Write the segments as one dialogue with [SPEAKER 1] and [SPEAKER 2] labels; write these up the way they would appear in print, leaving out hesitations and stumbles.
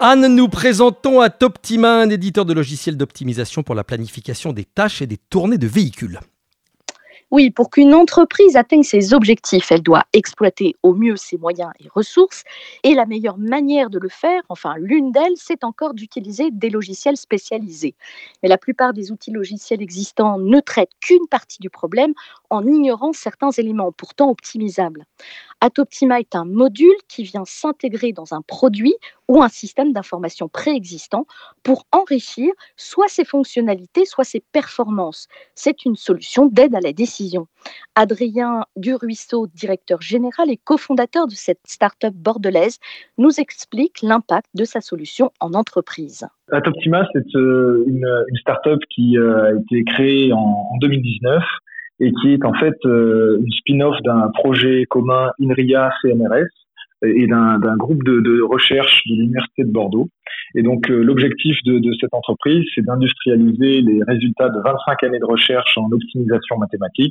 [SPEAKER 1] Anne, nous présentons à Toptima, un éditeur de logiciels d'optimisation pour la planification des tâches et des tournées de véhicules.
[SPEAKER 2] Oui, pour qu'une entreprise atteigne ses objectifs, elle doit exploiter au mieux ses moyens et ressources. Et la meilleure manière de le faire, enfin l'une d'elles, c'est encore d'utiliser des logiciels spécialisés. Mais la plupart des outils logiciels existants ne traitent qu'une partie du problème en ignorant certains éléments pourtant optimisables. Atoptima est un module qui vient s'intégrer dans un produit ou un système d'information préexistant pour enrichir soit ses fonctionnalités, soit ses performances. C'est une solution d'aide à la décision. Adrien Duruisseau, directeur général et cofondateur de cette start-up bordelaise, nous explique l'impact de sa solution en entreprise.
[SPEAKER 3] Atoptima, c'est une start-up qui a été créée en 2019 et qui est en fait une spin-off d'un projet commun INRIA-CNRS et d'un groupe de recherche de l'Université de Bordeaux. Et donc l'objectif de cette entreprise, c'est d'industrialiser les résultats de 25 années de recherche en optimisation mathématique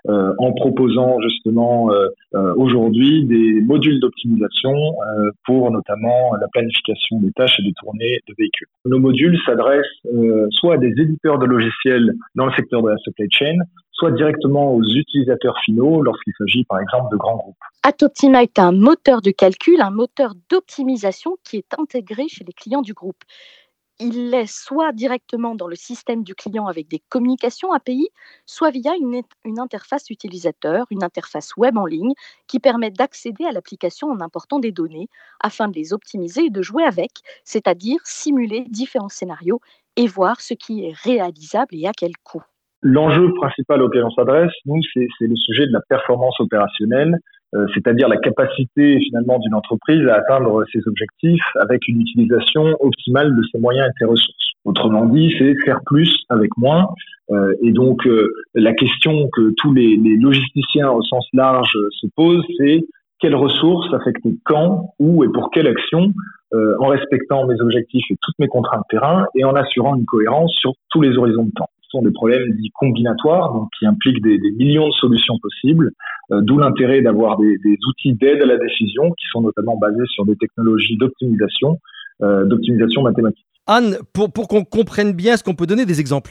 [SPEAKER 3] en proposant justement aujourd'hui des modules d'optimisation pour notamment la planification des tâches et des tournées de véhicules. Nos modules s'adressent soit à des éditeurs de logiciels dans le secteur de la supply chain, soit directement aux utilisateurs finaux lorsqu'il s'agit par exemple de grands groupes.
[SPEAKER 2] Atoptima est un moteur de calcul, un moteur d'optimisation qui est intégré chez les clients du groupe. Il est soit directement dans le système du client avec des communications API, soit via une interface utilisateur, une interface web en ligne qui permet d'accéder à l'application en important des données afin de les optimiser et de jouer avec, c'est-à-dire simuler différents scénarios et voir ce qui est réalisable et à quel coût.
[SPEAKER 3] L'enjeu principal auquel on s'adresse, nous, c'est le sujet de la performance opérationnelle, c'est-à-dire la capacité finalement d'une entreprise à atteindre ses objectifs avec une utilisation optimale de ses moyens et de ses ressources. Autrement dit, c'est faire plus avec moins. Et donc, la question que tous les logisticiens au sens large se posent, c'est quelles ressources affecter quand, où et pour quelle action, en respectant mes objectifs et toutes mes contraintes terrain et en assurant une cohérence sur tous les horizons de temps. Ce sont des problèmes dits combinatoires, donc qui impliquent des millions de solutions possibles, d'où l'intérêt d'avoir des outils d'aide à la décision qui sont notamment basés sur des technologies d'optimisation mathématique.
[SPEAKER 1] Anne, pour qu'on comprenne bien, est-ce qu'on peut donner des exemples ?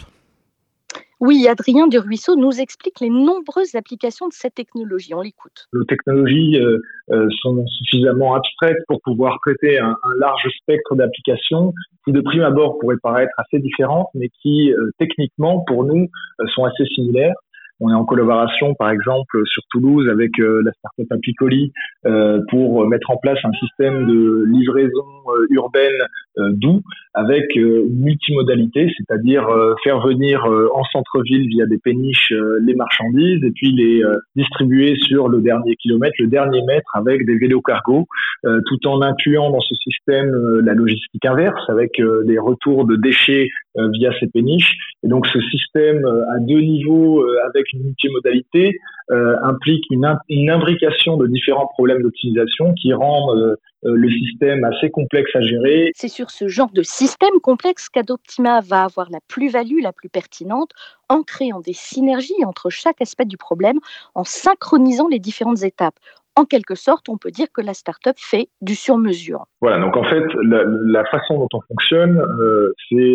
[SPEAKER 2] Oui, Adrien Duruisseau nous explique les nombreuses applications de cette technologie. On l'écoute.
[SPEAKER 3] Les technologies sont suffisamment abstraites pour pouvoir traiter un large spectre d'applications qui, de prime abord, pourraient paraître assez différentes, mais qui, techniquement, pour nous, sont assez similaires. On est en collaboration, par exemple, sur Toulouse avec la start-up Apicoli pour mettre en place un système de livraison urbaine doux avec une multimodalité, c'est-à-dire faire venir en centre-ville via des péniches les marchandises et puis les distribuer sur le dernier kilomètre, le dernier mètre avec des vélos cargo, tout en incluant dans ce système la logistique inverse avec les retours de déchets via ces péniches. Et donc ce système à deux niveaux avec une multimodalité implique une imbrication de différents problèmes d'optimisation qui rendent le système assez complexe à gérer.
[SPEAKER 2] C'est sur ce genre de système complexe qu'Atoptima va avoir la plus-value la plus pertinente en créant des synergies entre chaque aspect du problème, en synchronisant les différentes étapes. En quelque sorte, on peut dire que la start-up fait du sur-mesure.
[SPEAKER 3] Voilà, donc en fait, la façon dont on fonctionne, c'est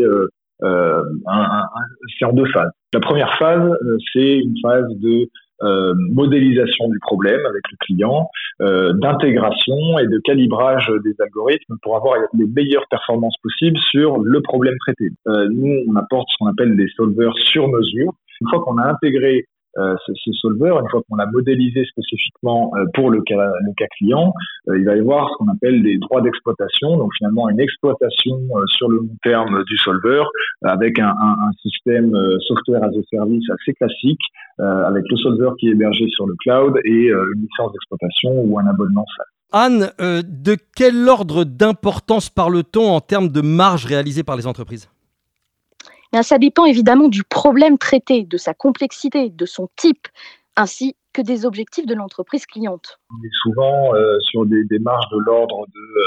[SPEAKER 3] en deux phases. La première phase, c'est une phase de modélisation du problème avec le client, d'intégration et de calibrage des algorithmes pour avoir les meilleures performances possibles sur le problème traité. Nous, on apporte ce qu'on appelle des solvers sur mesure. Une fois qu'on a intégré ce solver, une fois qu'on l'a modélisé spécifiquement pour le cas client, il va y avoir ce qu'on appelle des droits d'exploitation, donc finalement une exploitation sur le long terme du solver avec un système software as a service assez classique avec le solver qui est hébergé sur le cloud et une licence d'exploitation ou un abonnement SaaS.
[SPEAKER 1] Anne, de quel ordre d'importance parle-t-on en termes de marge réalisée par les entreprises ?
[SPEAKER 2] Ça dépend évidemment du problème traité, de sa complexité, de son type, ainsi que des objectifs de l'entreprise cliente.
[SPEAKER 3] On est souvent sur des marges de l'ordre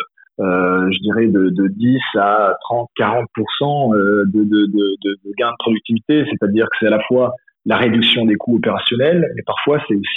[SPEAKER 3] de 10 à 30-40% de gains de productivité, c'est-à-dire que c'est à la fois la réduction des coûts opérationnels, mais parfois c'est aussi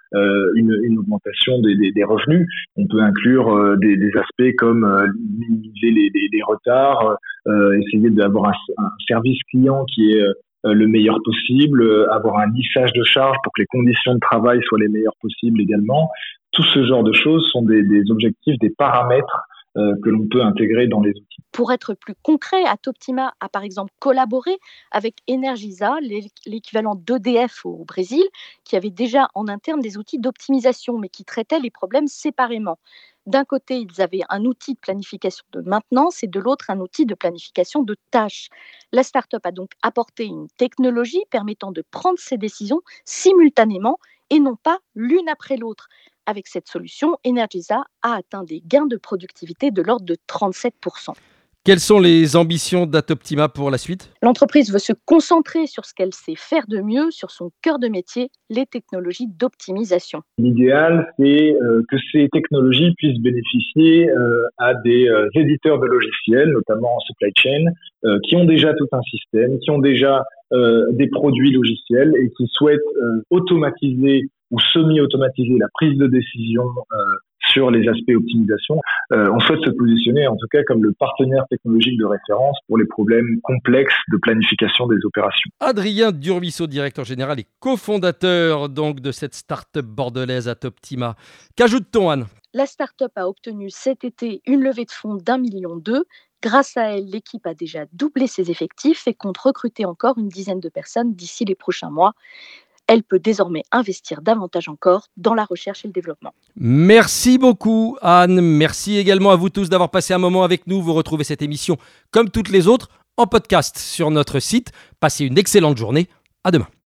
[SPEAKER 3] une augmentation des revenus. On peut inclure des aspects comme minimiser les retards, essayer d'avoir un service client qui est le meilleur possible, avoir un lissage de charges pour que les conditions de travail soient les meilleures possibles également. Tout ce genre de choses sont des objectifs, des paramètres que l'on peut intégrer dans les outils.
[SPEAKER 2] Pour être plus concret, Atoptima a par exemple collaboré avec Energisa, l'équivalent d'EDF au Brésil, qui avait déjà en interne des outils d'optimisation, mais qui traitaient les problèmes séparément. D'un côté, ils avaient un outil de planification de maintenance et de l'autre, un outil de planification de tâches. La start-up a donc apporté une technologie permettant de prendre ces décisions simultanément et non pas l'une après l'autre. Avec cette solution, Energisa a atteint des gains de productivité de l'ordre de 37%.
[SPEAKER 1] Quelles sont les ambitions d'Atoptima pour la suite ?
[SPEAKER 2] L'entreprise veut se concentrer sur ce qu'elle sait faire de mieux, sur son cœur de métier, les technologies d'optimisation.
[SPEAKER 3] L'idéal, c'est que ces technologies puissent bénéficier à des éditeurs de logiciels, notamment en supply chain, qui ont déjà tout un système, qui ont déjà des produits logiciels et qui souhaitent automatiser ou semi-automatiser la prise de décision sur les aspects optimisation. On souhaite se positionner en tout cas comme le partenaire technologique de référence pour les problèmes complexes de planification des opérations.
[SPEAKER 1] Adrien Durbisso, directeur général et cofondateur donc de cette start-up bordelaise Atoptima. Qu'ajoute-t-on, Anne ?
[SPEAKER 2] La start-up a obtenu cet été une levée de fonds d'1,2 million. Grâce à elle, l'équipe a déjà doublé ses effectifs et compte recruter encore une dizaine de personnes d'ici les prochains mois. Elle peut désormais investir davantage encore dans la recherche et le développement.
[SPEAKER 1] Merci beaucoup, Anne. Merci également à vous tous d'avoir passé un moment avec nous. Vous retrouvez cette émission, comme toutes les autres, en podcast sur notre site. Passez une excellente journée. À demain.